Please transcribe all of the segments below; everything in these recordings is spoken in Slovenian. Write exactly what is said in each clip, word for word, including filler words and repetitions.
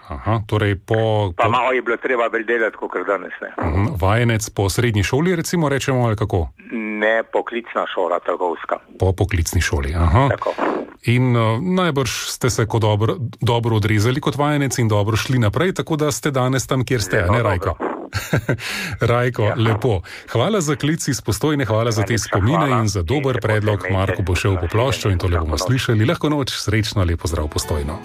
Aha, torej po... Pa po... malo je bilo treba bolj delati, kot danes ne. Uh-huh. Vajenec po srednji šoli, recimo, rečemo, ali kako? Ne, poklicna šola, trgovska. Po poklicni šoli, aha. Tako. In uh, najbrž ste se kot dobro, dobro odrezali kot vajenec in dobro šli naprej, tako da ste danes tam, kjer ste, Zelo ne Rajko? Rajko, ja. Lepo. Hvala za klic iz Postojne, hvala za te spomine hvala. In za dober predlog. Marko bo šel po ploščo in tole bomo slišali. Lahko noč, srečno, lepo zdrav Postojno.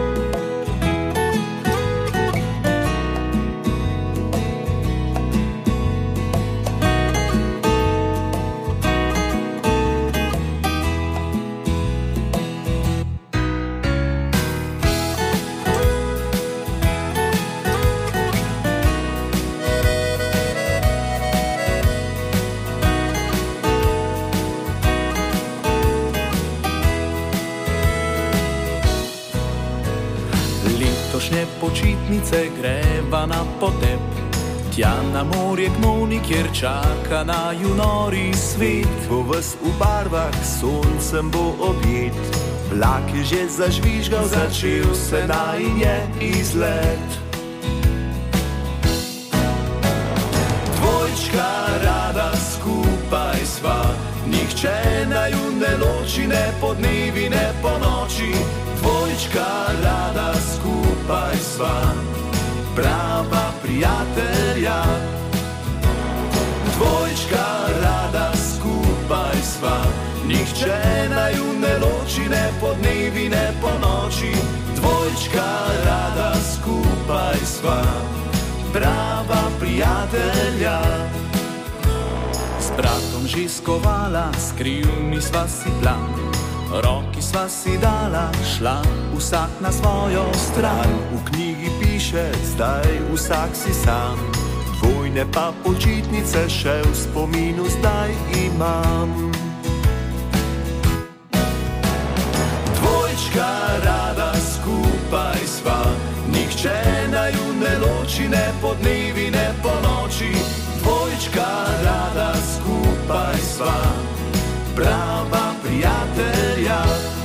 Počitnice greva na potep, tja na morje k Moni, kjer čaka na junori svet. Bo ves v barvah, soncem bo objet, vlak je že zažvižgal, začel se naj je izlet. Dvojčka rada skupaj sva, nihče naju ne loči, ne po dnevi, ne po noči. Dvojčka rada skupaj sva, prava prijatelja. Dvojčka rada skupaj sva, nihče naju ne loči, ne po dnevi, ne po noči. Dvojčka rada skupaj sva, prava prijatelja. S bratom že skovala, skrivni sva si plan, roki sva si dala, šla vsak na svojo stran. V knjigi piše, zdaj vsak si sam, dvojne pa počitnice še v spominu zdaj imam. Dvojčka rada skupaj sva, nihče naju ne loči, ne po dnevi, ne po noči. Dvojčka rada skupaj sva, prava prijatelja.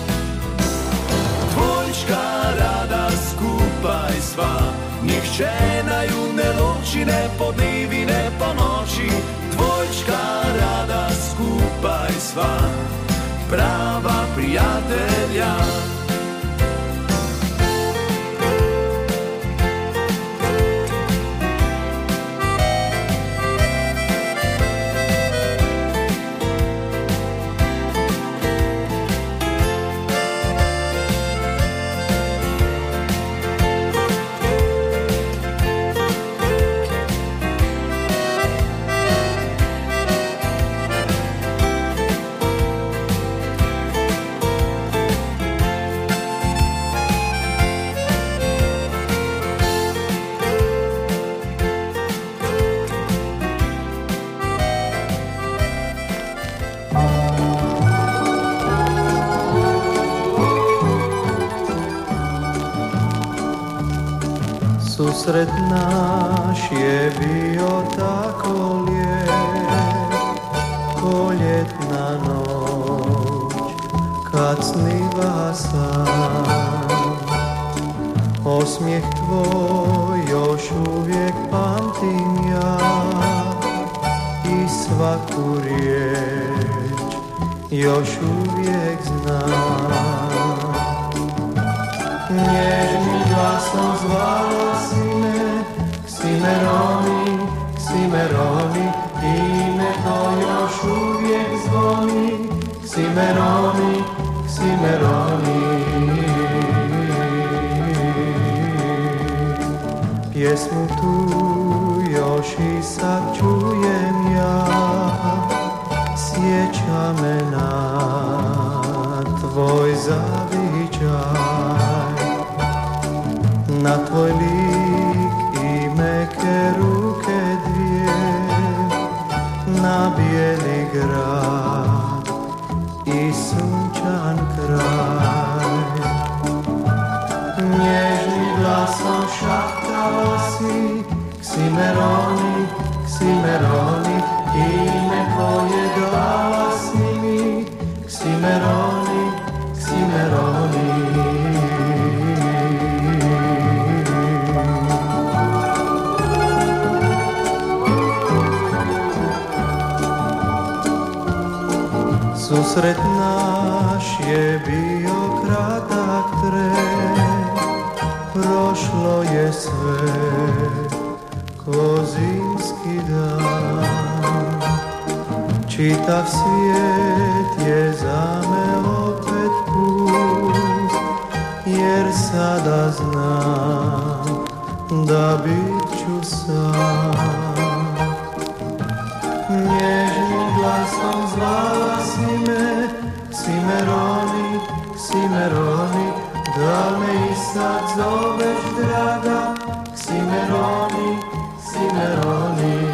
Dvojčka rada skupaj sva, nihče naju ne loči, ne po dnevi, ne po noči. Dvojčka rada skupaj sva, prava prijatelja. Susret náš je bio tako lijep, ko ljetna noć, kad sniva sam. Osmijeh tvoj još uvijek pamtim ja i svaku riječ još uvijek znam. Nježnim glasom zvala si me, Ksimeroni, Ksimeroni, ime to još uvijek zvoni, Ksimeroni, Ksimeroni. Pjesmu tu još i sad čujem ja, sjeća me na tvoj zavičaj, na tvoj lik i meke ruke dvije, na bijeli grad i sunčan kraj. Nježnim glasom šaptala si, Ksimeroni, Ksimeroni, ime koje dala si mi, Ksimeroni, Ksimeroni. Susret naš je bio kratak tren, prošlo je sve ko zimski dan. Čitav svijet je za me opet pust, jer sada znam da bit ću sam. Nježnim glasom zvala si me, Ksimeroni, Ksimeroni, da me i sad zoveš draga, Ksimeroni, Ksimeroni.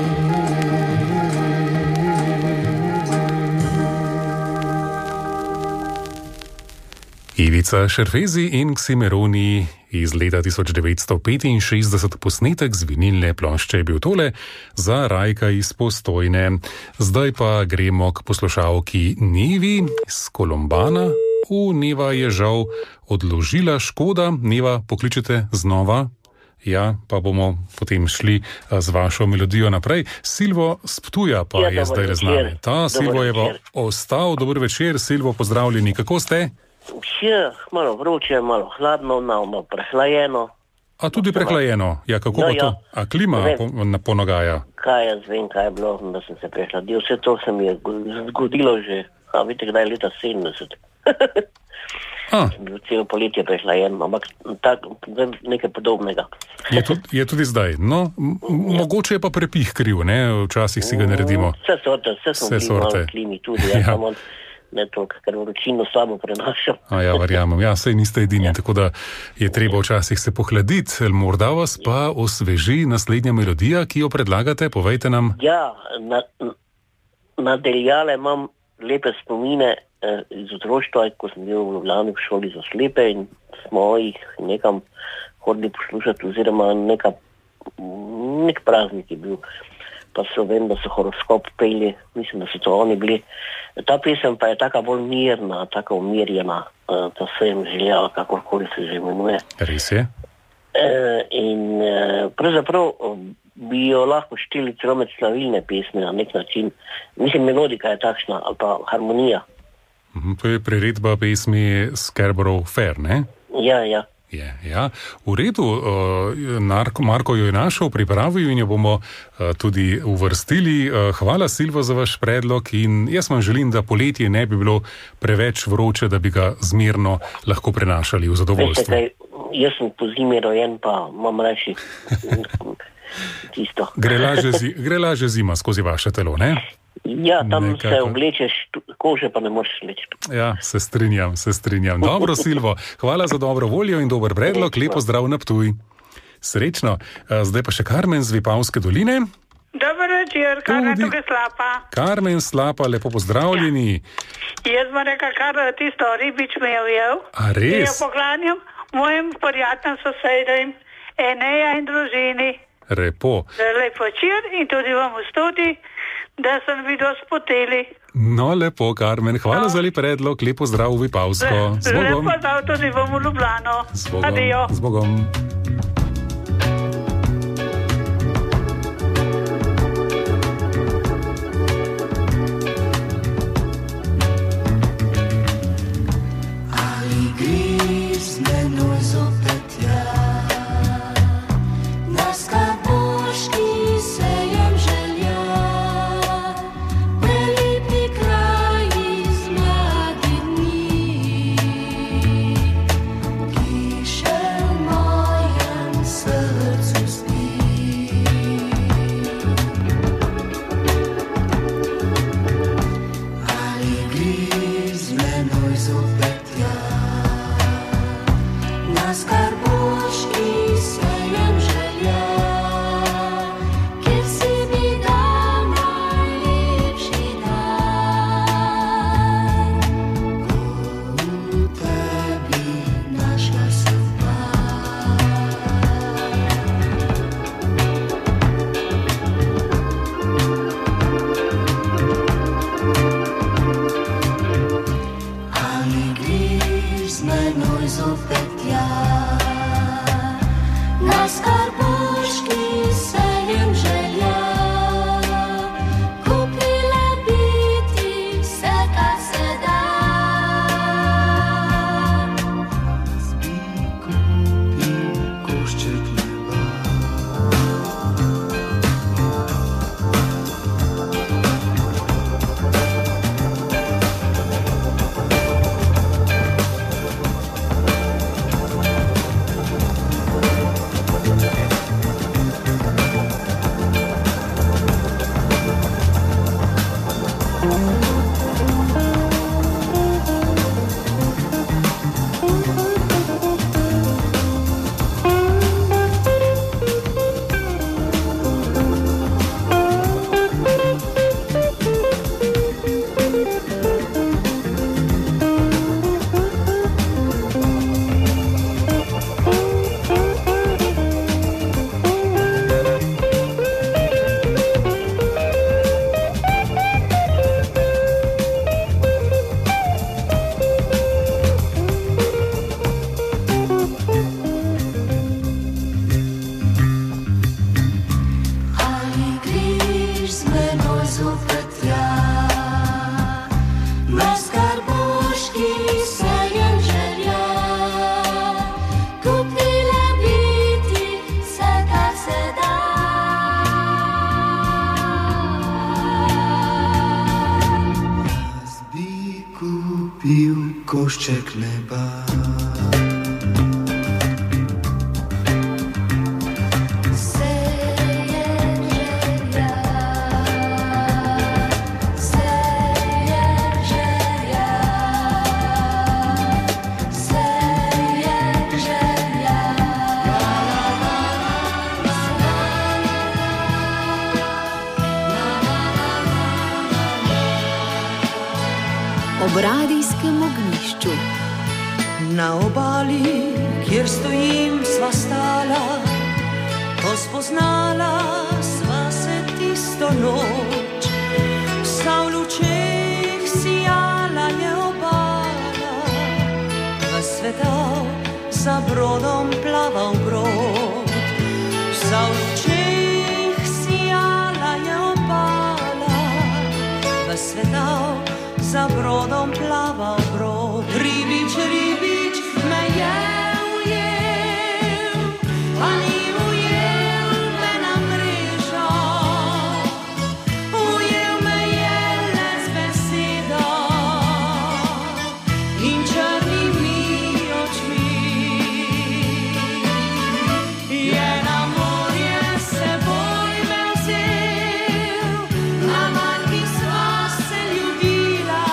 Ivica Šerfezi in Ksimeroni iz leta tisoč devetsto petinšestdeset, posnetek z vinilne plošče je bil tole za Rajka iz Postojne. Zdaj pa gremo k poslušalki Nevi iz Kolombana. U, Neva je žal odložila, škoda. Neva, pokličete znova. Ja, pa bomo potem šli z vašo melodijo naprej. Silvo z Ptuja pa ja, je zdaj z nami. Ta Silvo je pa ostal. Dober večer, Silvo, pozdravljeni. Kako ste? Še malo vroče, malo hladno, malo prehlajeno. A tudi prehlajeno? Ja, kako no, pa ja. to? A klima po, ponogaja? Kaj jaz vem, kaj je bilo, da sem se prehladil. Vse to se mi je zgodilo že, a vidite, kdaj je leta sedemdeset. A. Sem bil celo poletje prehlajen, ampak tak, nekaj podobnega. Je, tudi, je tudi zdaj. No, m- ja. Mogoče je pa prepih kriv, ne? Včasih si ga naredimo. Vse sorte, vse sem Vse bil malo sorte. v klimi tudi. Ja, Ja. samo ne toliko, ker vročino slabo prenašam. A ja, verjamem. Ja, sej niste edini, ja. Tako da je treba včasih se pohladiti. Morda vas pa osveži naslednja melodija, ki jo predlagate. Povejte nam. Ja, na, na Deljale imam lepe spomine eh, iz otroštva, ko sem bil v Ljubljani v šoli za slepe in smo jih nekam hodili poslušati, oziroma neka, nek praznik je bil. Pa so vem, da so horoskop peli, mislim, da so to oni bili. Ta pesem pa je taka bolj mirna, taka umirjena, eh, da se jim željela, kakorkoli se že imenuje. Res je? Eh, in eh, pravzaprav bi jo lahko šteli celo med slavilne pesmi na nek način. Mislim, melodika je takšna, ali pa harmonija. Mhm, to je priredba pesmi Scarborough Fair, ne? Ja, ja. Je, ja. V redu, uh, Narko, Marko jo je našel, pripravil in jo bomo uh, tudi uvrstili. Uh, hvala, Silvo, za vaš predlog in jaz vam želim, da poletje ne bi bilo preveč vroče, da bi ga zmerno lahko prenašali v zadovoljstvo. Veste kaj, jaz sem po zimi rojen, pa imam reči tisto. Gre lažje, zi, gre lažje zima skozi vaše telo, ne? Ja, tam Nekako. se oblečeš, kože pa ne moreš leči. Ja, se strinjam, se strinjam. Dobro, Silvo, hvala za dobro voljo in dober predlog. Lepo zdrav na Ptuj. Srečno. Zdaj pa še Karmen z Vipavske doline. Dober večer, Karmen Tudi- tukaj Slapa. Karmen Slapa, lepo pozdravljeni. Jaz bom rekel, kar tisto ribič mi je ujel. A In jo res? poklanjam mojim prijateljem, sosedem, Eneja in družini. Repo. Lep večer in tudi vam v studi, da sem videl spoteli. No, lepo, Karmen, hvala No. za lep predlog, lepo zdrav v Vipavsko. Z Bogom. Lepo zdrav tudi vam v Ljubljano. Z Bogom. Adijo. Z Bogom. Ali greš z menoj zopet ja, na Skaboški sejem želja, prelepi kraji z mladimi, ki še v mojem srcu spi. Ali greš z menoj zopet ja, na Skaboški sejem želja, kjer si mi dal najlepši dar, ko v tebi našla sem Ali greš z menoj zopet ja, na Skaboški sejem želja, kupila bi ti vse, kar se da, košček neba. Ob radijskem ognjišču. Na obali, kjer stojim, sva stala, ko spoznala sva se tisto noč. Vsa v lučeh sijala je obala, v svetav za brodom plaval brod. Vsa v lučeh sijala je obala, v svetav za brodom plaval brod. Ribič, ribič me je ujel, pa ni ujel me na mrežo. Ujel me je le z besedo in črnimi očmi. Je na morje seboj me vzel, na manjki sva se ljubila.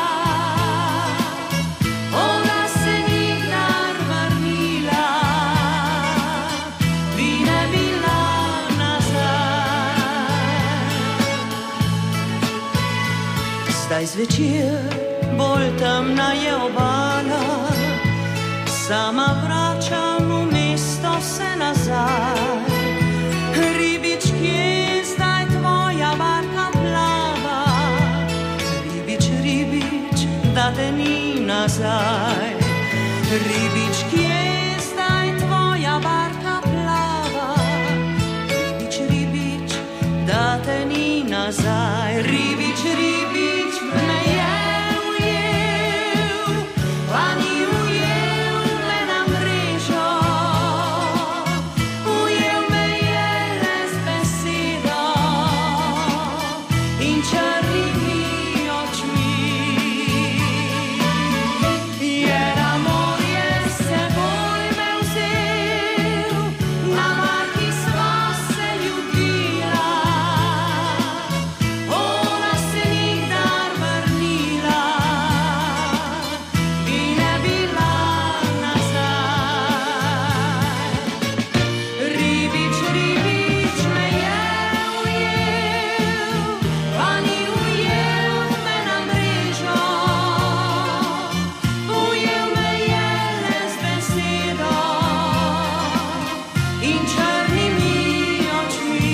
Ona se nikdar vrnila, bi ne bila nazaj. Zdaj zvečer bolj temna je obala, sama vračam v mesto se nazaj. Ribič, kje zdaj tvoja barka plava? Ribič, ribič, da te ni nazaj. Ribič, kje zdaj tvoja barka plava? Ribič, ribič, da te ni nazaj. Ribič, ribič me je ujel, pa ni ujel me na mrežo. Ujel me je le z besedo in črnimi očmi. Je na morje seboj me vzel, na marki sva se ljubila. Ona se nikdar vrnila, bi ne bila nazaj. Ribič, ribič me je ujel, pa ni ujel me na mrežo. Ujel me je le z besedo in črnimi očmi.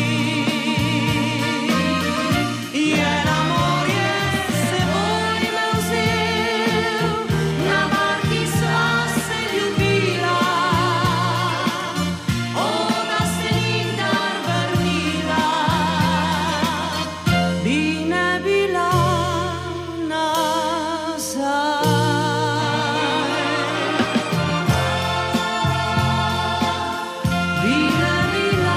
Je na morje seboj me vzel, na barki sva se ljubila. Ona se nikdar vrnila, bi ne bila nazaj. Bi ne bila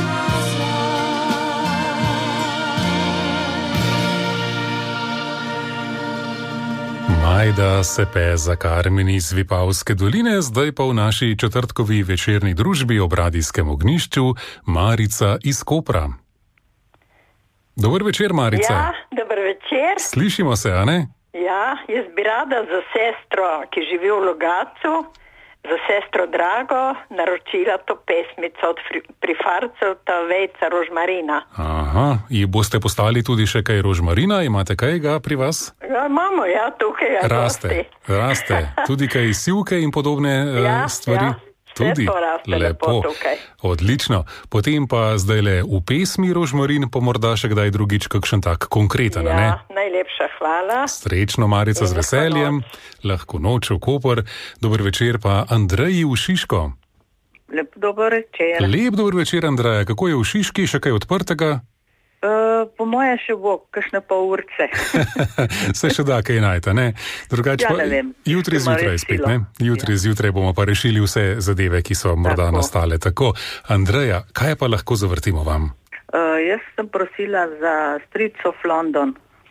nazaj. Majda se pe za Karmen iz Vipavske doline, zdaj pa v naši četrtkovi večerni družbi ob radijskem ognjišču Marica iz Kopra. Dober večer, Marica. Ja, dober večer. Slišimo se, a ne? Ja, jaz bi rada za sestro, ki živi v Logatcu, za sestro Drago, naročila to pesmico od fri- prifarcev, ta vejca rožmarina. Aha, ji boste postali tudi še kaj rožmarina, imate kaj ga pri vas? Ja, imamo, ja, tukaj je Raste, dosti. raste. Tudi kaj sivke in podobne eh, Ja, stvari? ja, vse Tudi. to raste lepo tukaj. Odlično. Potem pa zdaj le v pesmi rožmarin, pa morda še kdaj drugič kakšen tak konkreten, a ne? Ja, najlepša hvala. Srečno, Marica, In z lahko veseljem. Lahko noč v Koper. Dober večer pa Andreji v Šiško. Lep dober večer. Lep dober večer, Andreja. Kako je v Šiški? Še kaj odprtega? Uh, po moje še bo, kakšne pol urce. Se še da kaj najta, ne? Drugače Ja, pa ne vem. jutri Se bo zjutraj rešilo. spet, ne? Jutri zjutraj bomo pa rešili vse zadeve, ki so morda Tako. nastale. Tako, Andreja, kaj pa lahko zavrtimo vam? Uh, jaz sem prosila za Streets of London.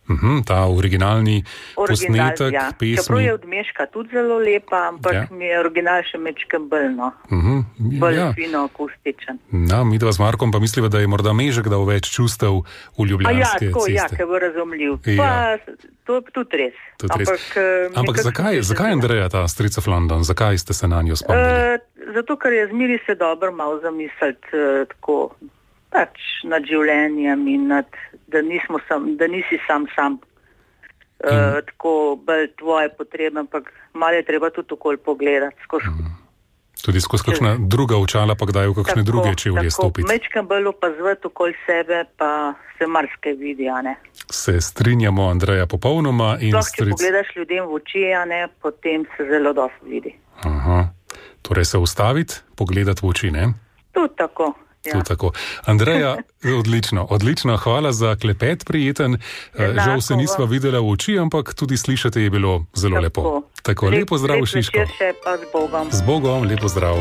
Uhum, ta originalni Original, posnetek ja. pesmi. Čeprav je odmeška tudi zelo lepa, ampak Ja. mi je original še mečkem bolj, no. Uhum, Bolj ja. fino akustičen. No, mi dva z Markom pa misliva, da je morda Mežek dal več čustev v A ja, ljubljanske tako, ja, ceste. ker bo razumljiv. Ja. Pa, to je tudi res. Tudi res. Ampak, eh, Ampak nekako zakaj, sem se zakaj že- Andreja ta Streets of London? Zakaj ste se na njo spomnili? Eh, zato, ker je zmeri se dobro malo zamisliti eh, tako pač nad življenjem in nad, da, nismo sam, da nisi sam sam. Uh, tako bolj tvoje potrebe, ampak malo je treba tudi okoli pogledati skozi. Tudi skozi kakšna druga očala, pa kdaj v kakšne Tako, druge čevlje tako, stopiti. Mečkam bolj opazovati okoli sebe, pa se marsikaj vidi, a ne. Se strinjamo, Andreja, popolnoma. In Sploh, če stric... pogledaš ljudem v oči, a ne, potem se zelo dosti vidi. Aha. Torej se ustaviti, pogledati v oči, ne? Tudi tako. Ja. Tudi tako. Andreja, odlično, odlično, hvala za klepet prijeten. Enako Žal se nisva vam. videla v oči, ampak tudi slišati je bilo zelo Tako. lepo. Tako, Lep- lepo zdrav, lep Šiško. večer še, pa z Bogom. Z Bogom, lepo zdrav.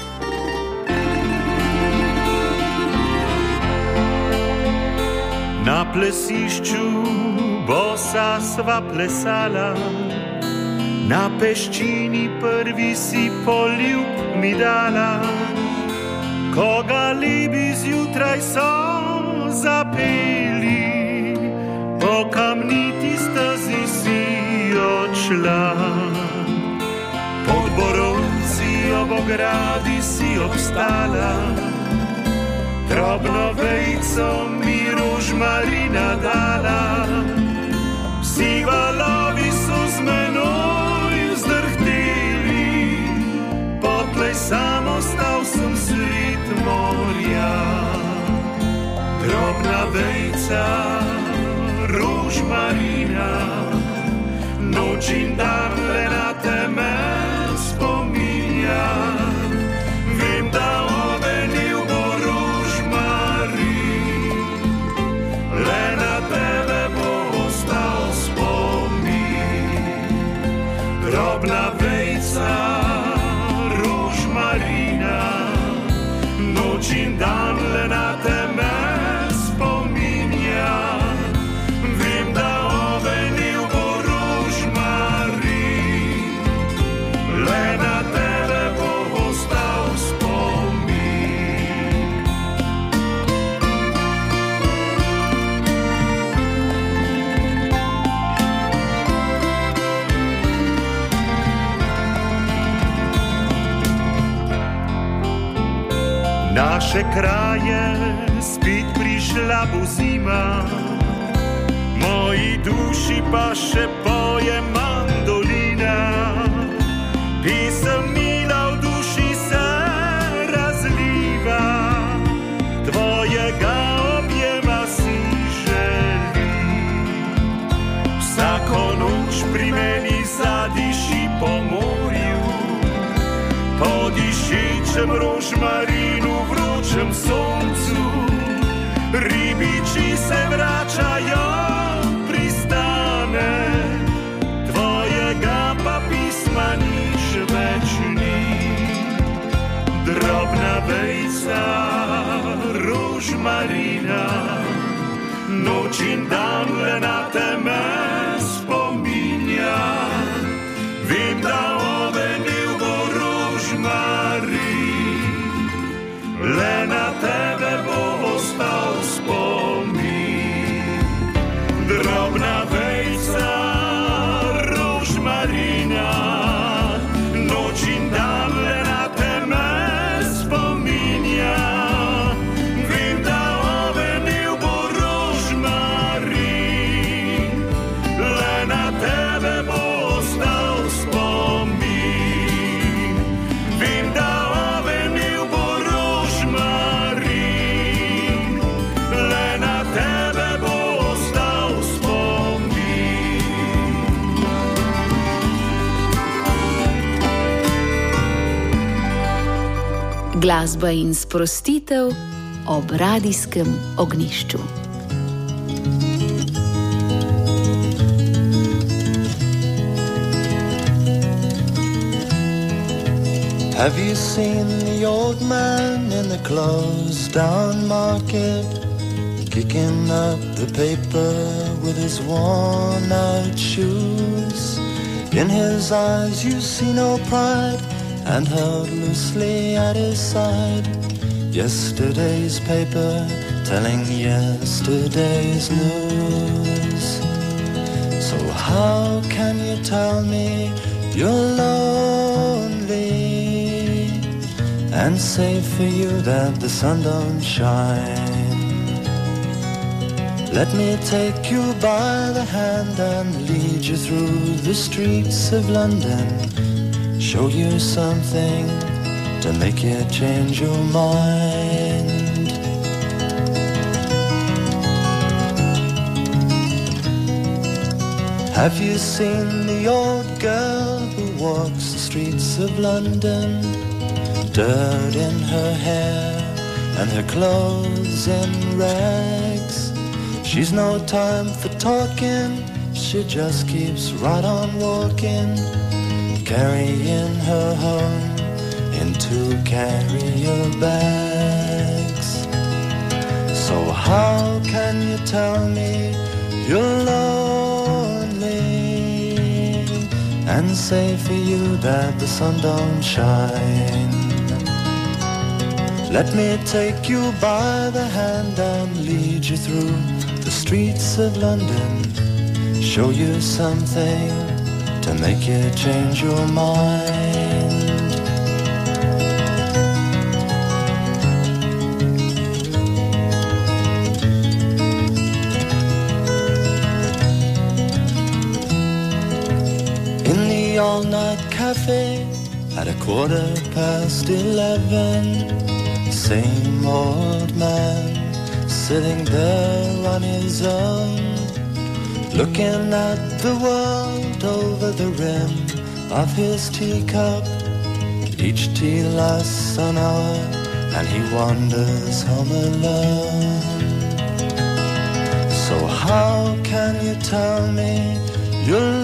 Na plesišču bosa sva plesala, na peščini prvi si poljub mi dala. Koga libi zjutraj so zapeli, po kamniti stezi si odšla. Pod borovci ob ogradi si obstala, drobno vejco mi rožmarina dala. Vsi valovi so z menoj vzdrhteli, potlej sam ostal sem sred morja. Drobna vejca rožmarina, noč in dan le na teme spominja. Vem, da ovenil bo rožmarin, le na tebe bo ostal spomin. Drobna vejca rožmarina, noč in dan le na teme spominja. Vem, da ovenil bo rožmarin, le na tebe bo ostal spomin. Naše kraje spet prišla bo zima, moji duši pa še poje mandolina. Pesem mila v duši se razliva, tvojega objema si želim. Vsako noč pri meni zadiši po morju, po dišečem rožmarinu, vročem soncu. Ribiči se vračajo v pristane, tvojega pa pisma nič več ni. Drobna vejca rožmarina, noč in dan le na teme spominja. Vem, da ovenil bo rožmarin, le na tebe bo ostal spomin. Drobna vejca rožmarina, noč in dan le na teme spominja. Vem, da ovenil bo rožmarin, le na tebe bo ostal spomin. Vem, da ovenil bo rožmarin, le na tebe bo ostal spomin. Glasba in sprostitev ob radijskem ognjišču. Have you seen the old man in the closed down market? kicking up the paper with his worn-out shoes. In his eyes you see no pride, and held loosely at his side, yesterday's paper telling yesterday's news. So how can you tell me you're lonely and say for you that the sun don't shine? Let me take you by the hand and lead you through the streets of London, show you something to make you change your mind. Have you seen the old girl who walks the streets of London? Dirt in her hair and her clothes in rags. She's no time for talking, she just keeps right on walking, carrying her home in two carrier bags. So how can you tell me you're lonely and say for you that the sun don't shine? Let me take you by the hand and lead you through the streets of London, show you something to make you change your mind. In the all-night cafe at a quarter past eleven, same old man sitting there on his own, looking at the world over the rim of his teacup. Each tea lasts an hour and he wanders home alone. So how can you tell me you're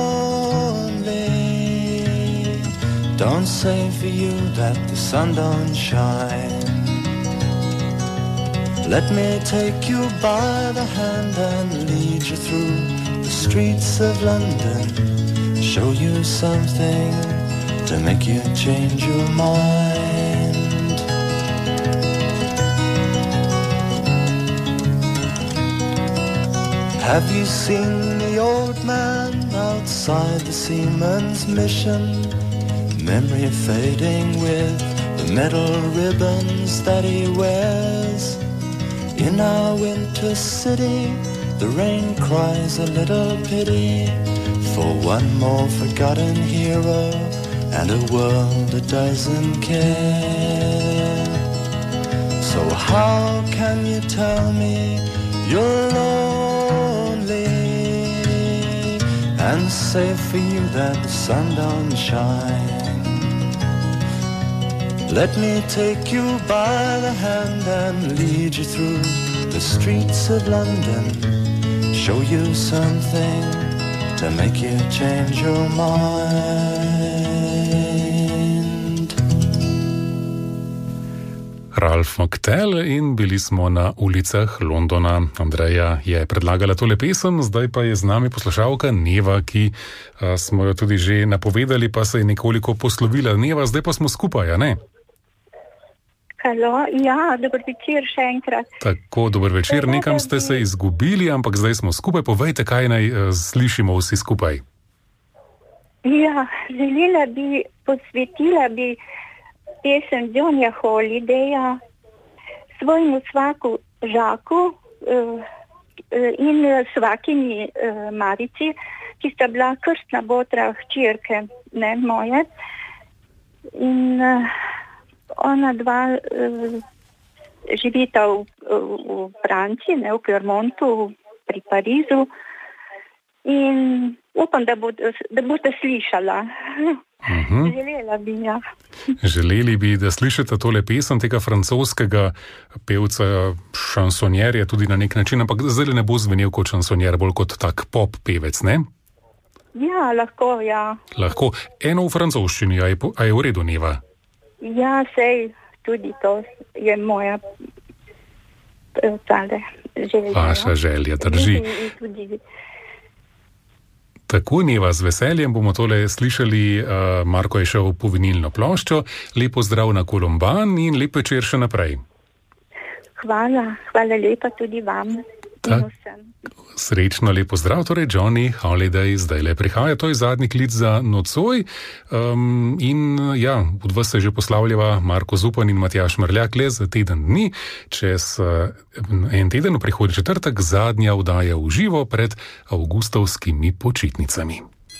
lonely? Don't say for you that the sun don't shine. Let me take you by the hand and lead you through the streets of London, show you something to make you change your mind. Have you seen the old man outside the Seaman's Mission? Memory fading with the metal ribbons that he wears. In our winter city, the rain cries a little pity for one more forgotten hero and a world that doesn't care. So how can you tell me you're lonely and say for you that the sun don't shine? Let me take you by the hand and lead you through the streets of London, show you something to make you change your mind. Ralph McTell in bili smo na ulicah Londona. Andreja je predlagala tole pesem, zdaj pa je z nami poslušalka Neva, ki a, smo jo tudi že napovedali, pa se je nekoliko poslovila. Neva, zdaj pa smo skupaj, a ne? Halo, ja, dober večer še enkrat. Tako, dober večer, nekam ste se izgubili, ampak zdaj smo skupaj. Povejte, kaj naj uh, slišimo vsi skupaj. Ja, želela bi, posvetila bi pesem Johnnyja Holidaya svojemu svaku Žaku uh, in svakini uh, Marici, ki sta bila krstna botra hčerke, ne, moje. In uh, ona dva uh, živita v, v Franciji, ne, v Clermontu, pri Parizu, in upam, da, bo, da boste slišala. Uh-huh. Želela bi, ja. Želeli bi, da slišite tole pesem tega francoskega pevca, šansonjerja tudi na nek način, ampak zdaj ne bo zvenel kot šansonjer, bolj kot tak pop pevec, ne? Ja, lahko, ja. Lahko. Eno v francoščini, a je, a je v redu, Neva? Ja, sej, tudi to je moja tale želja. Vaša želja drži. In, in tudi... Tako, Neva, z veseljem bomo tole slišali. Uh, Marko je šel po vinilno ploščo. Lepo zdrav na Kolomban in lep večer še naprej. Hvala, hvala lepa tudi vam. Tak, srečno, lepo zdrav, torej Johnny Holiday zdaj le prihaja, to je zadnji klic za nocoj um, in ja, od vas se že poslavljava Marko Zupan in Matjaž Mrljak le za teden dni, čez uh, en teden, v prihodnji četrtek, zadnja vdaja v živo pred avgustovskimi počitnicami.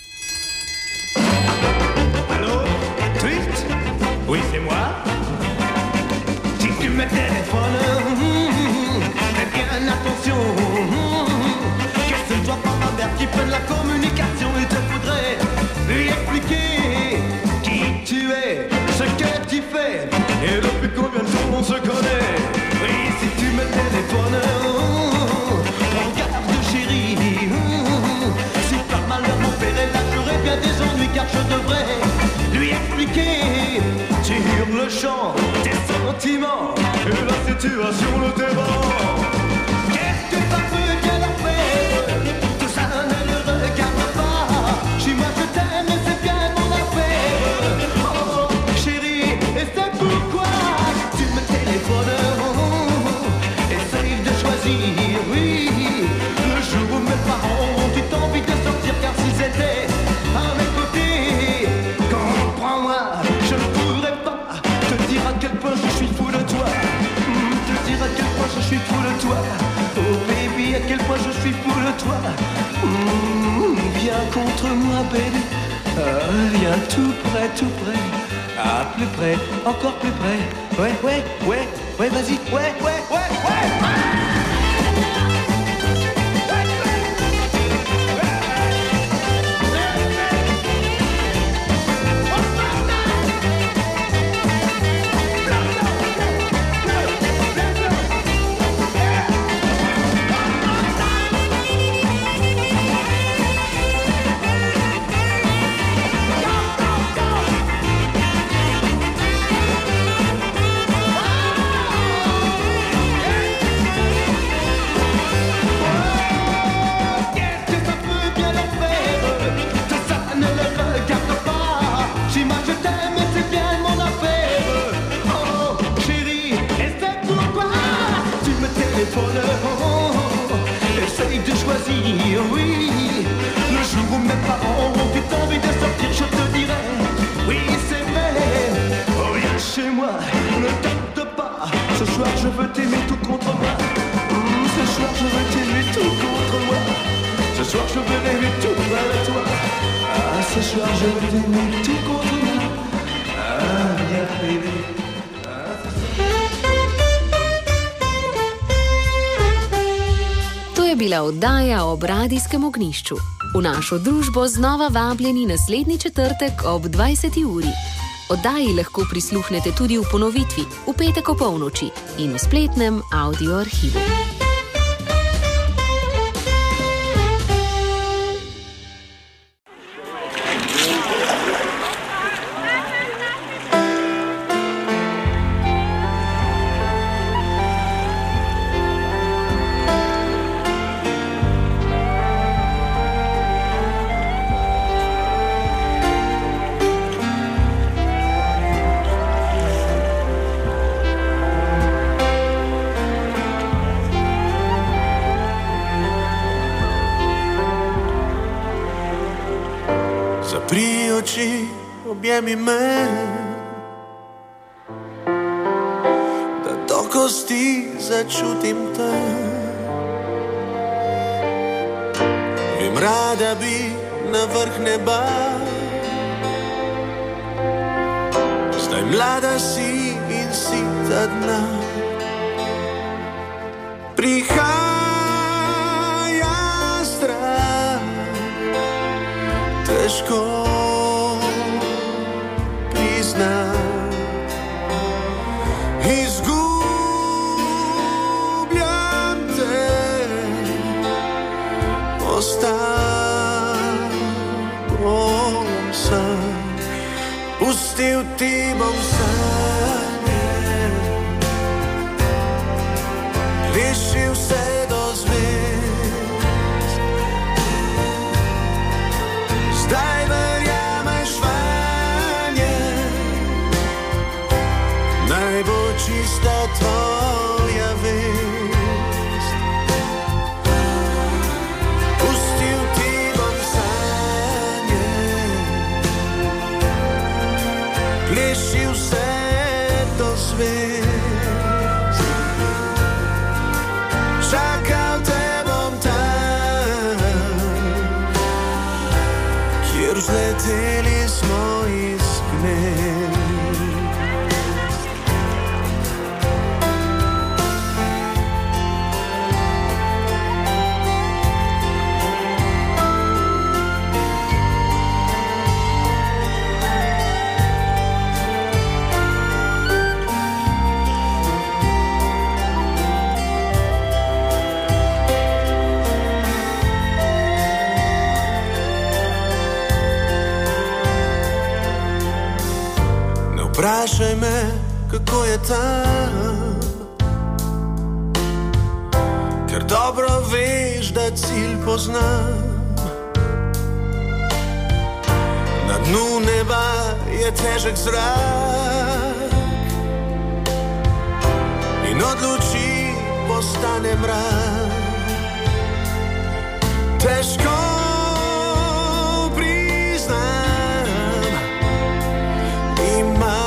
Allô, Twist? Oui, c'est moi. Si tu me téléphones, fais bien attention. Que ce ne soit pas ma mère qui prenne la communication et te voudrais lui expliquer qui tu es, ce que tu fais et depuis combien de temps on se connaît. Oui, si tu me téléphones, prends garde chérie. Si par malheur mon père est là, j'aurais bien des ennuis car je devrais lui expliquer sur le champ tes sentiments et la situation le dévore. Qu'est-ce que ça peut bien leur faire? Tout ça ne le regarde pas. Si moi je t'aime et c'est bien mon affaire. Oh chérie, et c'est pourquoi tu me téléphones. Essaye de choisir, oui, le jour où mes parents ont eu envie de sortir car si c'était à mes côtés, comprends-moi, je ne pourrais pas te dire à quel point je suis fou de toi. Te dire à quel point je suis fou de toi. Oh baby, à quel point je suis fou de toi. Mmh, viens contre moi baby. Ah, viens tout près, tout près. Ah, plus près, encore plus près. Ouais, ouais, ouais, ouais, vas-y, ouais, ouais, ouais, ouais. Essaye de choisir, oui. Le jour où mes parents ont eu envie de sortir, je te dirai, oui c'est vrai. Oh viens chez moi, ne tarde pas. Ce soir je veux t'aimer tout contre moi. Mmh, ce soir je veux t'aimer tout contre moi. Ce soir je veux rêver tout près de toi. Ah, ce soir je veux t'aimer tout contre moi. Ah, viens baby. To je bila oddaja ob radijskem ognjišču. V našo družbo znova vabljeni naslednji četrtek ob dvajseti uri. Oddaji lahko prisluhnete tudi v ponovitvi, v petek o polnoči in v spletnem audio arhivu. Zapri oči, objemi me, da do kosti začutim te. Vem, rada bi na vrh neba, zdaj mlada si in si ta dna. Prihaja strah, težko priznati, izgubljam te, ostal bom sam, pustil ti bom sanje, rešil se do vzleteli smo iz gnezd. Vprašaj me, kako je tam, ker dobro veš, da cilj poznam. Na dnu neba je težek zrak in od luči postane mrak. Težko priznam, imam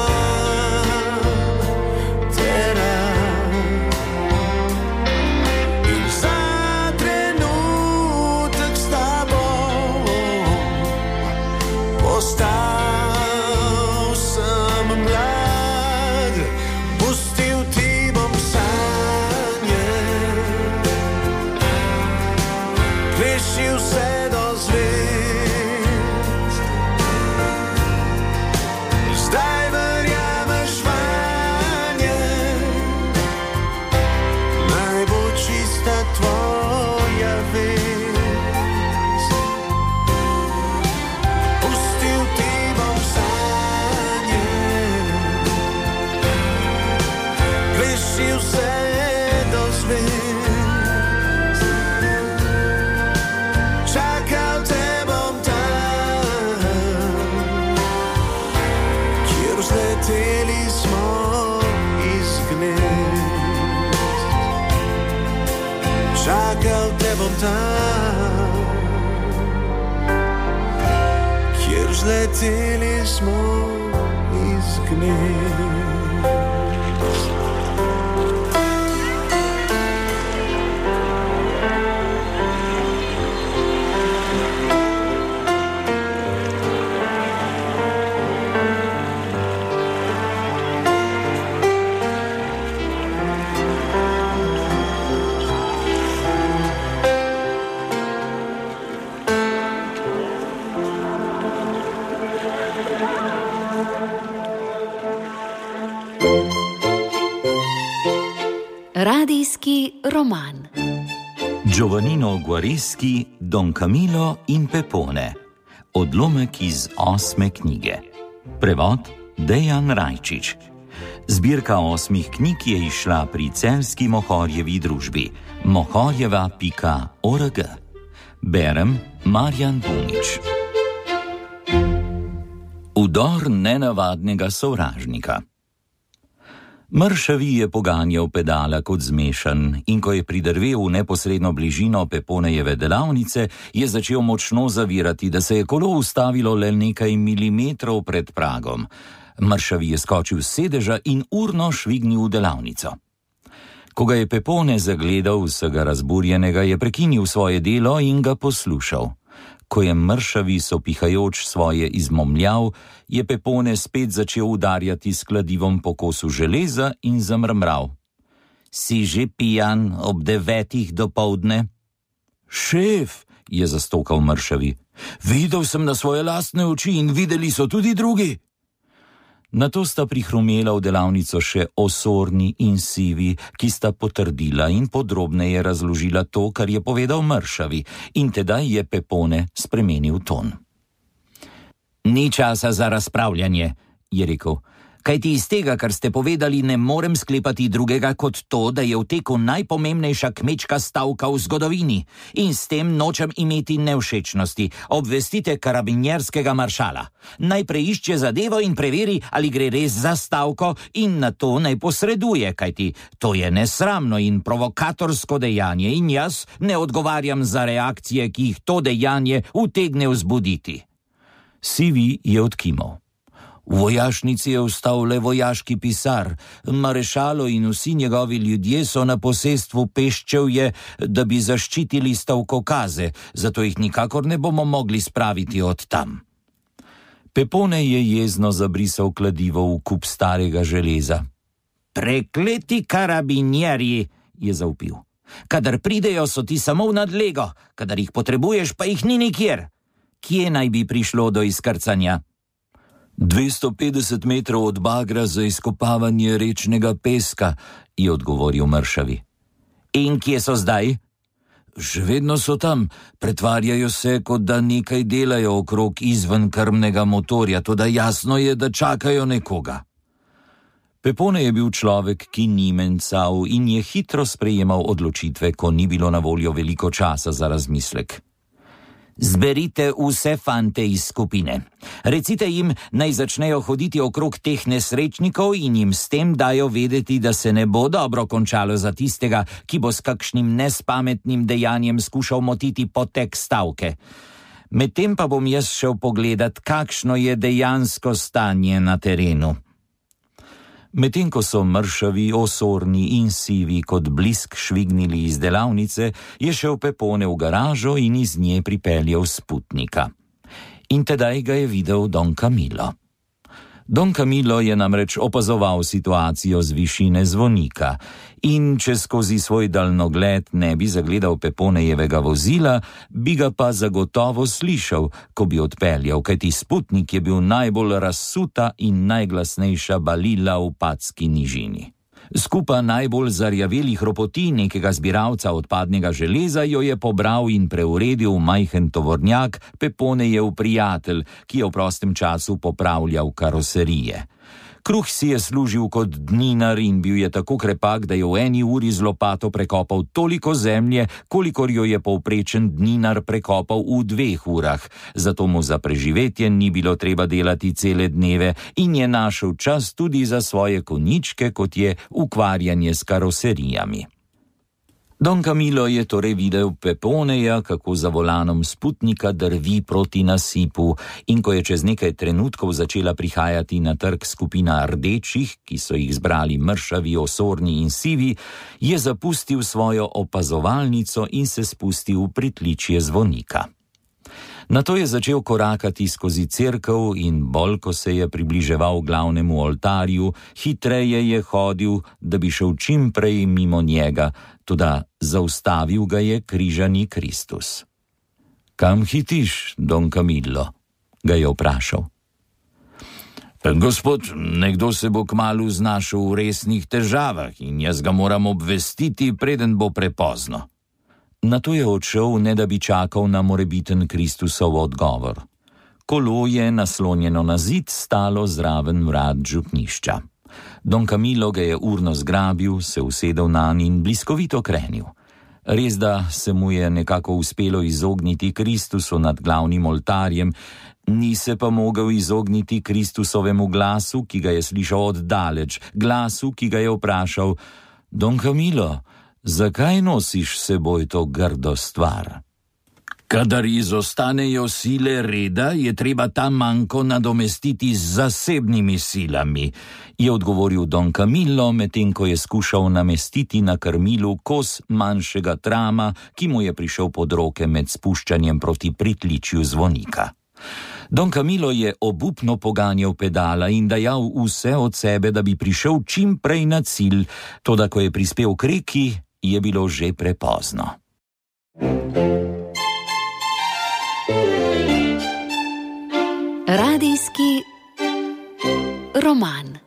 tam, kjer vzleteli smo iz gnezd. Radijski roman. Giovannino Guareschi, Don Camillo in Pepone. Odlomek iz osme knjige. Prevod Dejan Rajčič. Zbirka osmih knjig je izšla pri celjski Mohorjevi družbi mohorjeva pika org. Berem Marjan Bunič. Udor nenavadnega sovražnika. Mršavi je poganjal pedala kot zmešan in ko je pridrvel v neposredno bližino Peponejeve delavnice, je začel močno zavirati, da se je kolo ustavilo le nekaj milimetrov pred pragom. Mršavi je skočil s sedeža in urno švignil v delavnico. Ko ga je Pepone zagledal vsega razburjenega, je prekinil svoje delo in ga poslušal. Ko je Mršavi sopihajoč svoje izmomljal, je Pepone spet začel udarjati s kladivom po kosu železa in zamrmral. Si že pijan ob devetih dopoldne? Šef, je zastokal Mršavi, videl sem na svoje lastne oči in videli so tudi drugi. Nato sta prihrumela v delavnico še Osorni in Sivi, ki sta potrdila in podrobneje razložila to, kar je povedal Mršavi, in tedaj je Pepone spremenil ton. Ni časa za razpravljanje, je rekel, kajti iz tega, kar ste povedali, ne morem sklepati drugega kot to, da je v teku najpomembnejša kmečka stavka v zgodovini in s tem nočem imeti nevšečnosti. Obvestite karabinjerskega maršala. Naj preišče zadevo in preveri, ali gre res za stavko in na to naj posreduje, kajti to je nesramno in provokatorsko dejanje in jaz ne odgovarjam za reakcije, ki jih to dejanje utegne vzbuditi. Sivi je odkimal. V vojašnici je ostal le vojaški pisar, marešalo in vsi njegovi ljudje so na posestvu Peščevje, da bi zaščitili stavkokaze, zato jih nikakor ne bomo mogli spraviti od tam. Pepone je jezno zabrisal kladivo v kup starega železa. Prekleti karabinjerji, je zavpil. Kadar pridejo, so ti samo v nadlego, kadar jih potrebuješ, pa jih ni nikjer. Kje naj bi prišlo do izkrcanja? dvesto petdeset metrov od bagra za izkopavanje rečnega peska, je odgovoril mršavi. In kje so zdaj? Še vedno so tam, pretvarjajo se, kot da nekaj delajo okrog izven krmnega motorja, toda jasno je, da čakajo nekoga. Pepone je bil človek, ki ni mencal in je hitro sprejemal odločitve, ko ni bilo na voljo veliko časa za razmislek. Zberite vse fante iz skupine. Recite jim, naj začnejo hoditi okrog teh nesrečnikov in jim s tem dajo vedeti, da se ne bo dobro končalo za tistega, ki bo s kakšnim nespametnim dejanjem skušal motiti potek stavke. Medtem pa bom jaz šel pogledat, kakšno je dejansko stanje na terenu. Medtem ko so mršavi, osorni in sivi kot blisk švignili iz delavnice, je šel Pepone v garažo in iz nje pripeljal sputnika. In tedaj ga je videl Don Camillo. Don Camillo je namreč opazoval situacijo z višine zvonika in če skozi svoj daljnogled ne bi zagledal Peponejevega vozila, bi ga pa zagotovo slišal, ko bi odpeljal, kajti sputnik je bil najbolj razsuta in najglasnejša balila v Padski nižini. Skupa najbolj zarjavelih ropoti nekega zbiralca odpadnega železa jo je pobral in preuredil majhen tovornjak Peponejev prijatelj, ki je v prostem času popravljal karoserije. Kruh si je služil kot dninar in bil je tako krepak, da je v eni uri z lopato prekopal toliko zemlje, kolikor jo je povprečen dninar prekopal v dveh urah. Zato mu za preživetje ni bilo treba delati cele dneve in je našel čas tudi za svoje konjičke, kot je ukvarjanje s karoserijami. Don Camillo je torej videl Peponeja, kako za volanom sputnika drvi proti nasipu, in ko je čez nekaj trenutkov začela prihajati na trg skupina rdečih, ki so jih zbrali mršavi, osorni in sivi, je zapustil svojo opazovalnico in se spustil v pritličje zvonika. Nato je začel korakati skozi cerkev in bolj, ko se je približeval glavnemu oltarju, hitreje je hodil, da bi šel čim prej mimo njega, toda zaustavil ga je križani Kristus. Kam hitiš, Don Camillo? Ga je vprašal. Gospod, nekdo se bo kmalu znašel v resnih težavah in jaz ga moram obvestiti, preden bo prepozno. Nato je odšel, ne da bi čakal na morebiten Kristusov odgovor. Kolo je, naslonjeno na zid, stalo zraven vrat župnišča. Don Camillo ga je urno zgrabil, se usedel nanj in bliskovito krenil. Res da se mu je nekako uspelo izogniti Kristusu nad glavnim oltarjem, ni se pa mogel izogniti Kristusovemu glasu, ki ga je slišal oddaleč, glasu, ki ga je vprašal: Don Camillo, zakaj nosiš seboj to grdo stvar? Kadar izostanejo sile reda, je treba ta manko nadomestiti z zasebnimi silami, je odgovoril Don Camillo, medtem ko je skušal namestiti na krmilu kos manjšega trama, ki mu je prišel pod roke med spuščanjem proti pritličju zvonika. Don Camillo je obupno poganjal pedala in dajal vse od sebe, da bi prišel čim prej na cilj, toda ko je prispel k reki, je bilo že prepozno. Radijski roman.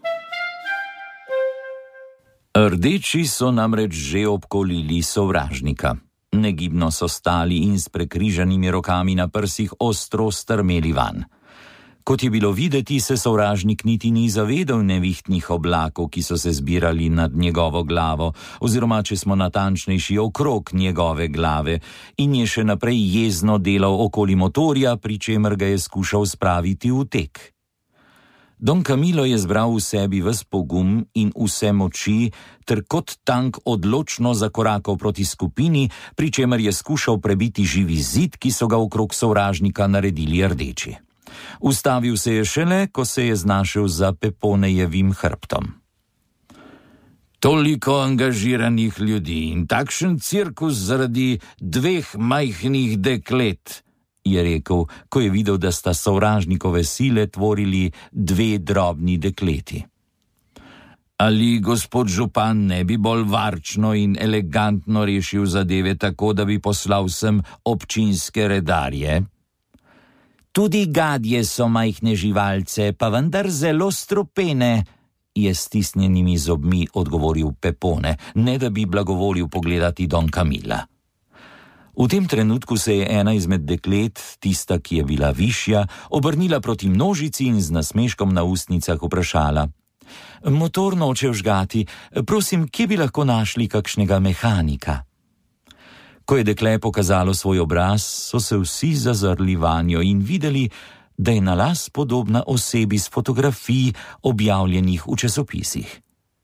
Rdeči so namreč že obkolili sovražnika. Negibno so stali in s prekrižanimi rokami na prsih ostro strmeli van. Kot je bilo videti, se sovražnik niti ni zavedal nevihtnih oblakov, ki so se zbirali nad njegovo glavo, oziroma, če smo natančnejši, okrog njegove glave, in je še naprej jezno delal okoli motorja, pri čemer ga je skušal spraviti v tek. Don Camillo je zbral v sebi ves pogum in vse moči, ter kot tank odločno zakorakal proti skupini, pri čemer je skušal prebiti živi zid, ki so ga okrog sovražnika naredili rdeči. Ustavil se je šele, ko se je znašel za Peponejevim hrbtom. Toliko angažiranih ljudi in takšen cirkus zaradi dveh majhnih deklet, je rekel, ko je videl, da sta sovražnikove sile tvorili dve drobni dekleti. Ali gospod župan ne bi bolj varčno in elegantno rešil zadeve tako, da bi poslal sem občinske redarje? Tudi gadje so majhne živalce, pa vendar zelo strupene, je s stisnjenimi zobmi odgovoril Pepone, ne da bi blagovolil pogledati Don Camilla. V tem trenutku se je ena izmed deklet, tista, ki je bila višja, obrnila proti množici in z nasmeškom na ustnicah vprašala: Motor noče vžgati, prosim, kje bi lahko našli kakšnega mehanika? Ko je dekle pokazalo svoj obraz, so se vsi zazrli vanjo in videli, da je na las podobna osebi s fotografij objavljenih v časopisih.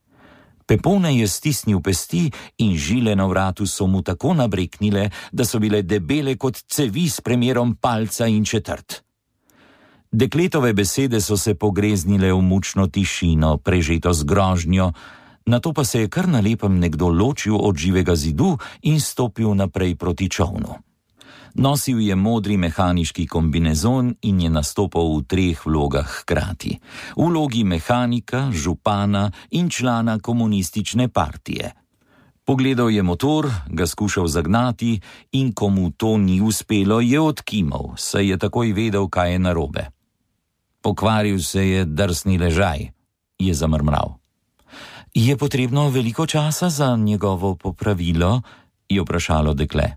Pepone je stisnil pesti in žile na vratu so mu tako nabreknile, da so bile debele kot cevi s premerom palca in četrt. Dekletove besede so se pogreznile v mučno tišino, prežeto z grožnjo, nato pa se je kar na lepem nekdo ločil od živega zidu in stopil naprej proti čolnu. Nosil je modri mehaniški kombinezon in je nastopal v treh vlogah hkrati. V vlogi mehanika, župana in člana komunistične partije. Pogledal je motor, ga skušal zagnati in ko mu to ni uspelo, je odkimal, saj je takoj vedel, kaj je narobe. Pokvaril se je drsni ležaj, je zamrmral. Je potrebno veliko časa za njegovo popravilo, je vprašalo dekle.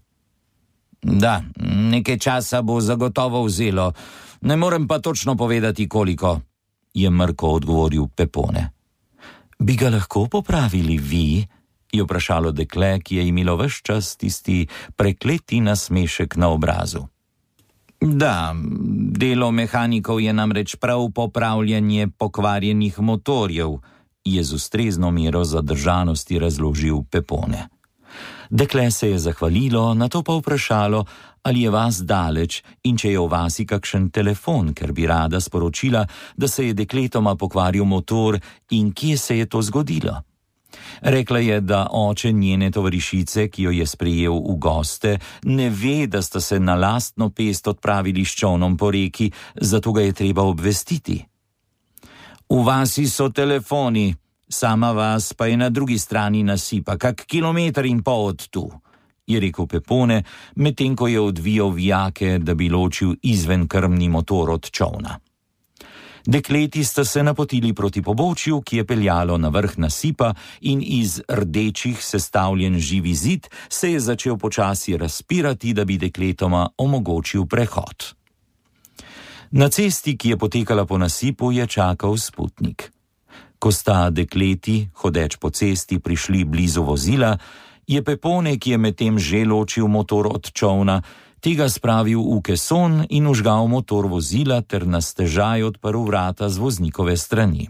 Da, nekaj časa bo zagotovo vzelo, ne morem pa točno povedati, koliko, je mrko odgovoril Pepone. Bi ga lahko popravili vi, je vprašalo dekle, ki je imelo ves čas tisti prekleti nasmešek na obrazu. Da, delo mehanikov je namreč prav popravljanje pokvarjenih motorjev, je z ustrezno mero zadržanosti razložil Pepone. Dekle se je zahvalilo, nato pa vprašalo, ali je vas daleč in če je v vasi kakšen telefon, ker bi rada sporočila, da se je dekletoma pokvaril motor in kje se je to zgodilo. Rekla je, da oče njene tovarišice, ki jo je sprejel v goste, ne ve, da sta se na lastno pest odpravili s čolnom po reki, zato ga je treba obvestiti. V vasi so telefoni, sama vas pa je na drugi strani nasipa, kak kilometer in pol od tu, je rekel Pepone, medtem ko je odvijal vijake, da bi ločil izvenkrmni motor od čolna. Dekleti sta se napotili proti pobočju, ki je peljalo na vrh nasipa, in iz rdečih sestavljen živi zid se je začel počasi razpirati, da bi dekletoma omogočil prehod. Na cesti, ki je potekala po nasipu, je čakal sputnik. Ko sta dekleti, hodeč po cesti, prišli blizu vozila, je Pepone, ki je medtem že ločil motor od čolna, tega spravil v keson in vžgal motor vozila ter na stežaj odprl vrata z voznikove strani.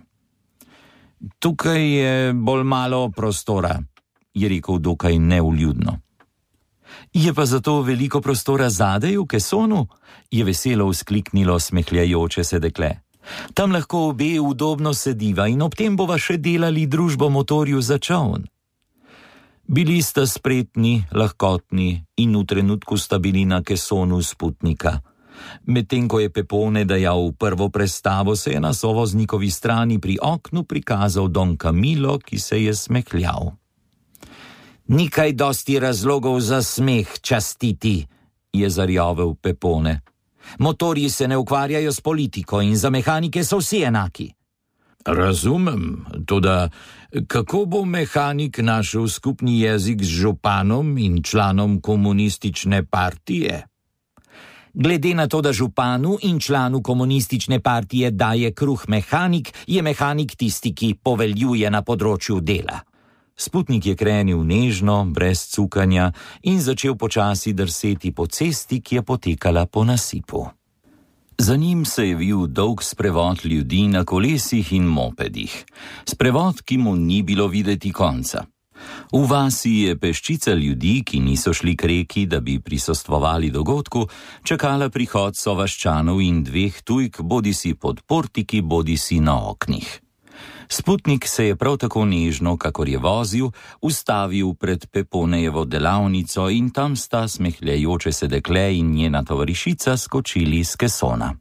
Tukaj je bolj malo prostora, je rekel dokaj neuljudno. Je pa zato veliko prostora zadej v kesonu, je veselo vzkliknilo smehljajoče se dekle. Tam lahko obe udobno sediva in ob tem bova še delali družbo motorju za čoln. Bili sta spretni, lahkotni in v trenutku sta bili na kesonu sputnika. Medtem ko je Pepone dajal v prvo prestavo, se je na sovoznikovi strani pri oknu prikazal Don Camillo, ki se je smehljal. Nikaj dosti razlogov za smeh, častiti, je zarjavel Pepone. Motorji se ne ukvarjajo s politiko in za mehanike so vsi enaki. Razumem, toda kako bo mehanik našel skupni jezik z županom in članom komunistične partije? Glede na to, da županu in članu komunistične partije daje kruh mehanik, je mehanik tisti, ki poveljuje na področju dela. Sputnik je krenil nežno, brez cukanja in začel počasi drseti po cesti, ki je potekala po nasipu. Za njim se je vil dolg sprevod ljudi na kolesih in mopedih. Sprevod, ki mu ni bilo videti konca. V vasi je peščica ljudi, ki niso šli k reki, da bi prisostvovali dogodku, čakala prihod sovaščanov in dveh tujk, bodisi pod portiki, bodisi na oknih. Sputnik se je prav tako nežno, kakor je vozil, ustavil pred Peponejevo delavnico in tam sta smehljajoče se dekle in njena tovarišica skočili z kesona.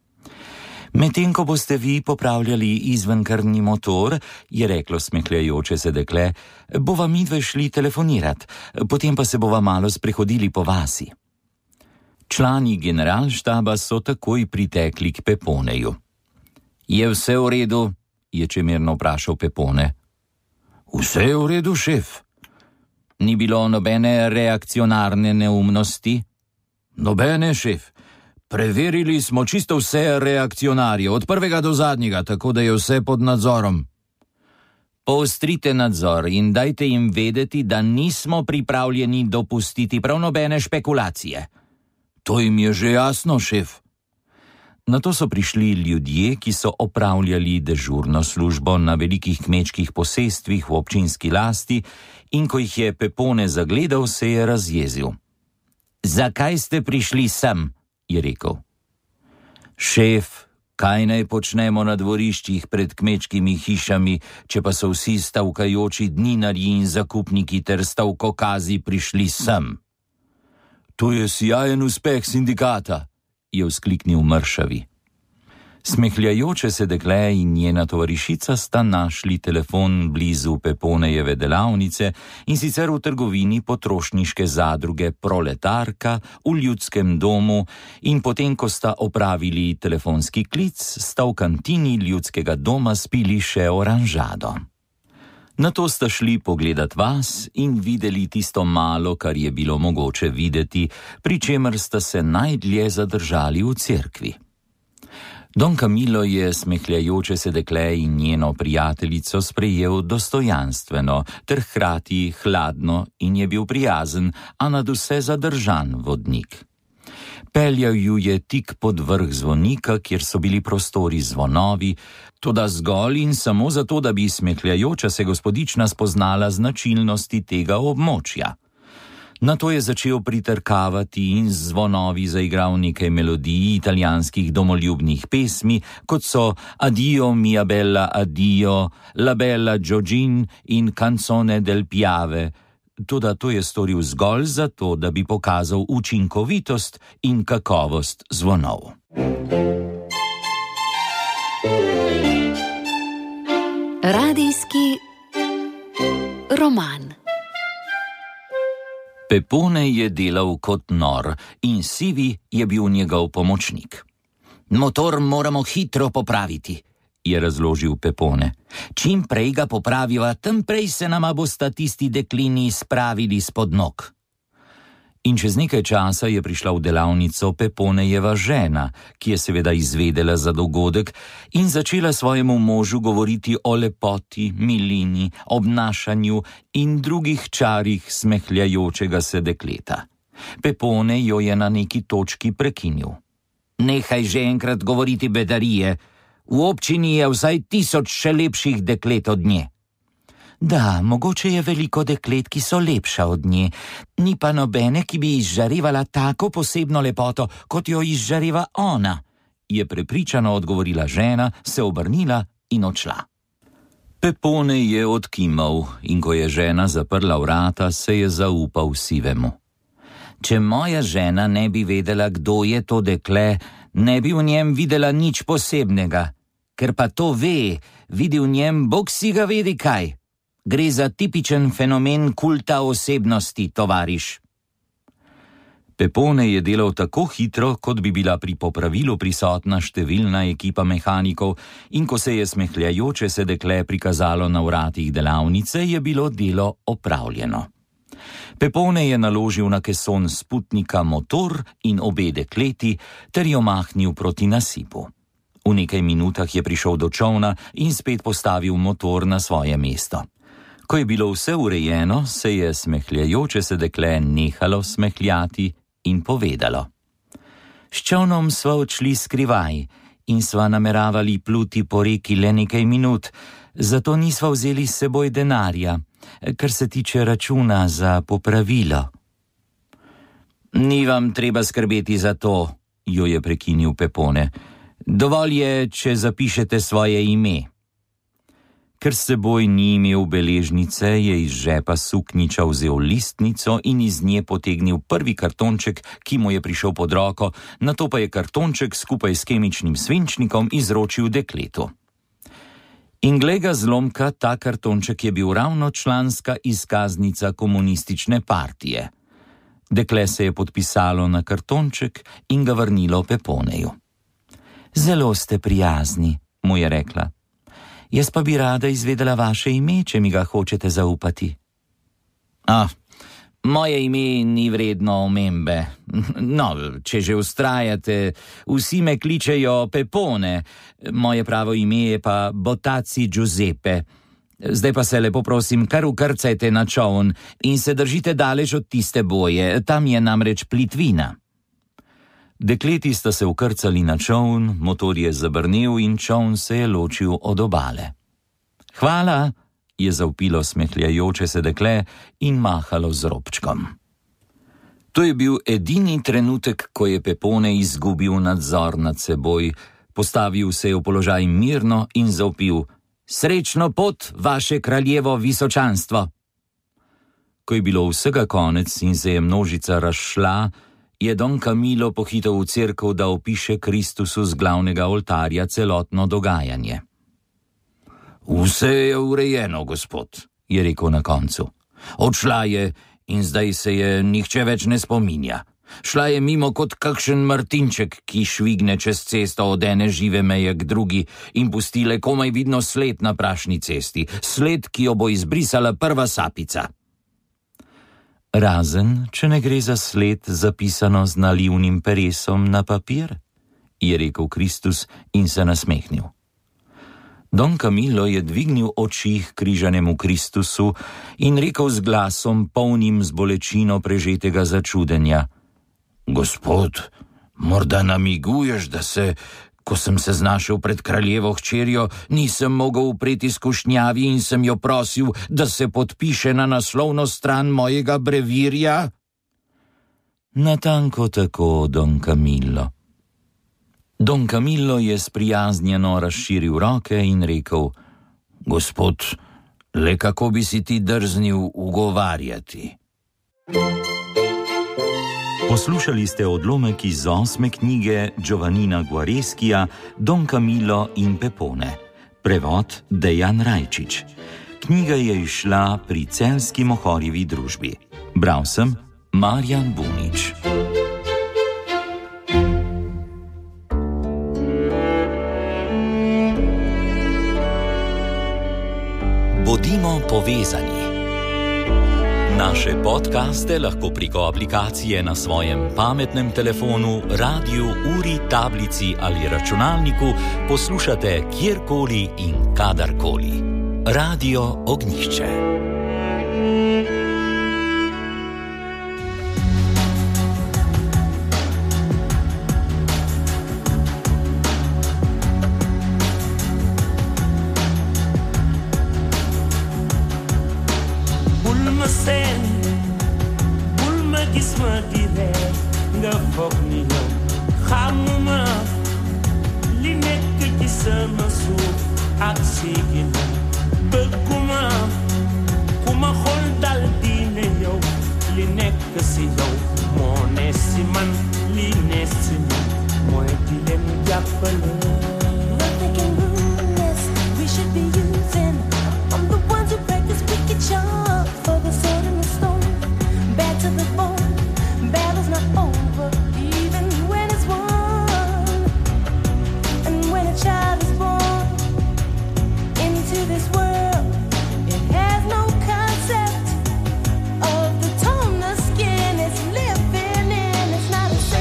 Medtem ko boste vi popravljali izvenkrvni motor, je reklo smehljajoče se dekle, bova midve šli telefonirat, potem pa se bova malo sprehodili po vasi. Člani generalštaba so takoj pritekli k Peponeju. Je vse v redu? Je čemerno vprašal Pepone. Vse je v redu, šef. Ni bilo nobene reakcionarne neumnosti? Nobene, šef. Preverili smo čisto vse reakcionarje, od prvega do zadnjega, tako da je vse pod nadzorom. Poostrite nadzor in dajte jim vedeti, da nismo pripravljeni dopustiti prav nobene špekulacije. To jim je že jasno, šef. Nato so prišli ljudje, ki so opravljali dežurno službo na velikih kmečkih posestvih v občinski lasti, in ko jih je Pepone zagledal, se je razjezil. Zakaj ste prišli sem? Je rekel. Šef, kaj naj počnemo na dvoriščih pred kmečkimi hišami, če pa so vsi stavkajoči dninarji in zakupniki ter stavkokazi prišli sem? To je sijajen uspeh sindikata, je vzkliknil mršavi. Smehljajoče se dekle in njena tovarišica sta našli telefon blizu Peponejeve delavnice, in sicer v trgovini potrošniške zadruge Proletarka v Ljudskem domu, in potem, ko sta opravili telefonski klic, sta v kantini Ljudskega doma spili še oranžado. Nato sta šli pogledat vas in videli tisto malo, kar je bilo mogoče videti, pri čemer sta se najdlje zadržali v cerkvi. Don Camillo je smehljajoče se dekle in njeno prijateljico sprejel dostojanstveno ter hkrati hladno in je bil prijazen, a nadvse zadržan vodnik. Peljal ju je tik pod vrh zvonika, kjer so bili prostori zvonovi, toda zgolj in samo zato, da bi smehljajoča se gospodična spoznala značilnosti tega območja. Nato je začel pritrkavati in z zvonovi zaigral nekaj melodij italijanskih domoljubnih pesmi, kot so Addio mia bella addio, La bella Giorgin in Canzone del Piave. Toda to je storil zgolj zato, da bi pokazal učinkovitost in kakovost zvonov. Radijski roman. Pepone je delal kot nor in Sivi je bil njegov pomočnik. Motor moramo hitro popraviti, je razložil Pepone. Čim prej ga popraviva, tem prej se nama bosta tisti deklini spravili spod nog. In čez nekaj časa je prišla v delavnico Peponejeva žena, ki je seveda izvedela za dogodek in začela svojemu možu govoriti o lepoti, milini, obnašanju in drugih čarih smehljajočega se dekleta. Pepone jo je na neki točki prekinil. Nehaj že enkrat govoriti bedarije. V občini je vsaj tisoč še lepših deklet od nje. Da, mogoče je veliko deklet, ki so lepša od nje, ni pa nobene, ki bi izžarevala tako posebno lepoto, kot jo izžareva ona, je prepričano odgovorila žena, se obrnila in odšla. Pepone je odkimal in ko je žena zaprla vrata, se je zaupal Sivemu. Če moja žena ne bi vedela, kdo je to dekle, ne bi v njem videla nič posebnega, ker pa to ve, vidi v njem bog si ga vedi kaj. Gre za tipičen fenomen kulta osebnosti, tovariš. Pepone je delal tako hitro, kot bi bila pri popravilu prisotna številna ekipa mehanikov, in ko se je smehljajoče se dekle prikazalo na vratih delavnice, je bilo delo opravljeno. Pepone je naložil na keson Sputnika motor in obe dekleti ter jo mahnil proti nasipu. V nekaj minutah je prišel do čolna in spet postavil motor na svoje mesto. Ko je bilo vse urejeno, se je smehljajoče se dekle nehalo smehljati in povedalo. S čolnom sva odšli skrivaj in sva nameravali pluti po reki le nekaj minut, zato nisva vzeli s seboj denarja, kar se tiče računa za popravilo. Ni vam treba skrbeti za to, jo je prekinil Pepone. Dovolj je, če zapišete svoje ime. Ker s seboj ni imel beležnice, je iz žepa suknjiča vzel listnico in iz nje potegnil prvi kartonček, ki mu je prišel pod roko, nato pa je kartonček skupaj s kemičnim svinčnikom izročil dekletu. In glej ga zlomka, ta kartonček je bil ravno članska izkaznica komunistične partije. Dekle se je podpisalo na kartonček in ga vrnilo Peponeju. Zelo ste prijazni, mu je rekla. Jaz pa bi rada izvedela vaše ime, če mi ga hočete zaupati. Ah, moje ime ni vredno omembe. No, če že vztrajate, vsi me kličejo Pepone, moje pravo ime je pa Botaci Giuseppe. Zdaj pa se lepo prosim, kar ukrcajte na čovn in se držite daleč od tiste boje, tam je namreč plitvina. Dekleti sta se ukrcali na čovn, motor je zabrnel in čovn se je ločil od obale. Hvala, je zavpilo smehljajoče se dekle in mahalo z robčkom. To je bil edini trenutek, ko je Pepone izgubil nadzor nad seboj, postavil se je v položaj mirno in zavpil: Srečno pot, vaše kraljevo visočanstvo! Ko je bilo vsega konec in se je množica razšla, je Don Camillo pohitel v cerkev, da opiše Kristusu z glavnega oltarja celotno dogajanje. Vse je urejeno, gospod, je rekel na koncu. Odšla je in zdaj se je nihče več ne spominja. Šla je mimo kot kakšen Martinček, ki švigne čez cesto od ene žive meje k drugi in pustile komaj vidno sled na prašni cesti, sled, ki jo bo izbrisala prva sapica. Razen, če ne gre za sled zapisano z nalivnim peresom na papir, je rekel Kristus in se nasmehnil. Don Camillo je dvignil oči k križanemu Kristusu in rekel z glasom, polnim z bolečino prežetega začudenja: Gospod, morda namiguješ, da se, ko sem se znašel pred kraljevo hčerjo, nisem mogel upreti skušnjavi in sem jo prosil, da se podpiše na naslovno stran mojega brevirja? Natanko tako, Don Camillo. Don Camillo je sprijaznjeno razširil roke in rekel: Gospod, le kako bi si ti drznil ugovarjati? Poslušali ste odlomek iz osme knjige Giovannina Guareskija Don Camillo in Pepone. Prevod Dejan Rajčič. Knjiga je izšla pri Celjski Mohorjevi družbi. Bral sem Marjan Bunič. Bodimo povezani. Naše podcaste lahko preko aplikacije na svojem pametnem telefonu, radiu, uri, tablici ali računalniku poslušate kjerkoli in kadarkoli. Radio Ognjišče. Of the tone, the skin is living in, it's not a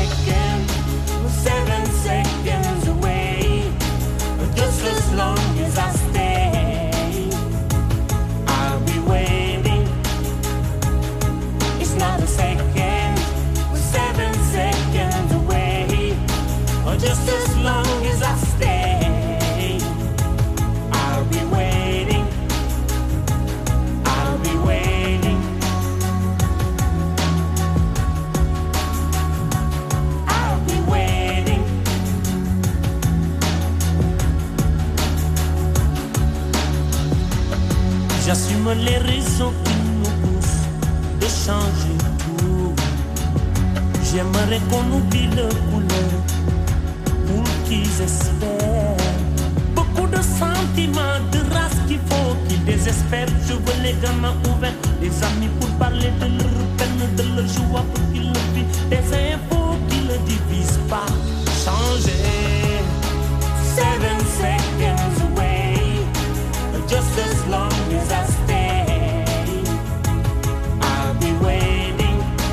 Donne-moi les raisons qui nous poussent de changer tout. J'aimerais qu'on oublie le couleur pour qu'ils espèrent. Beaucoup de sentiments, de race qu'il faut qu'ils désespèrent. Je veux les gamins ouverts, des amis pour parler de leur peine, de leur joie pour qu'ils le vivent. Des infos qui ne divisent pas. Changer. Seven seconds away, just as long as I stay, I'll be waiting.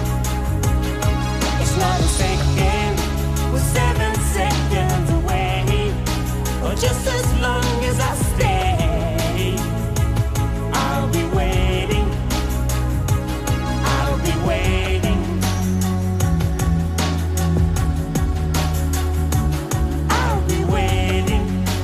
It's not a second, we're seven seconds away, or just as long as I stay, I'll be waiting. I'll be waiting. I'll be waiting.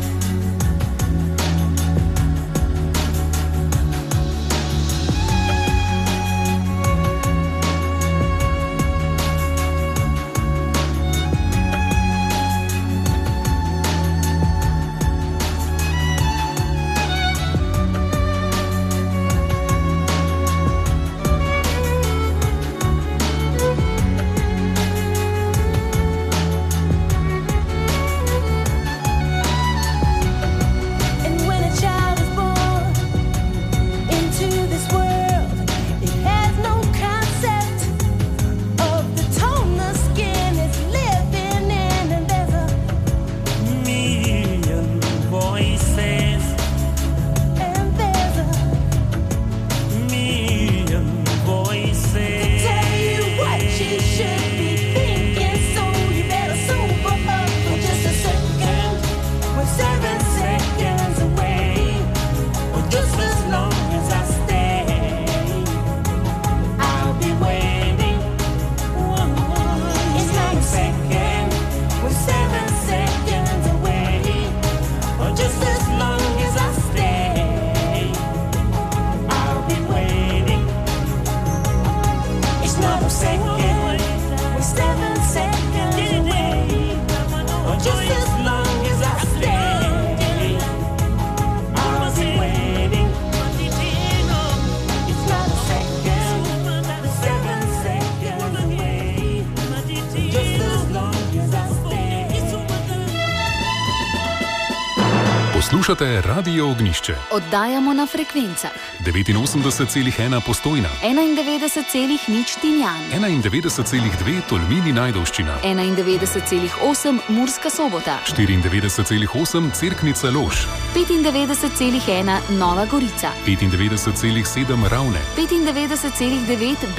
And when a child is born into this world, it has no concept of the tone the skin is living in, and there's a million voices, and there's a million voices to tell you what you should be thinking. So you better sober up for just a second. We're seven seconds away, or just as long as I stay, I'll be waiting. It's not a second, we're seven seconds away, or just as long as I stay, I'll be waiting. It's not a second, we're seven seconds away, or just as long as I stay, I'll be waiting. It's not a second, we're seven seconds away, just as long as I stay. Poslušate Radio Ognišče Oddajamo na frekvencah devetinosemdeset celih ena Postojna, enaindevetdeset celih nič Tinjan, enaindevetdeset celih dve Tolmini Ajdovščina, enaindevetdeset celih osem Murska Sobota, štiriindevetdeset celih osem Cerknica Lož, petindevetdeset celih ena Nova Gorica, petindevetdeset celih sedem Ravne, petindevetdeset celih devet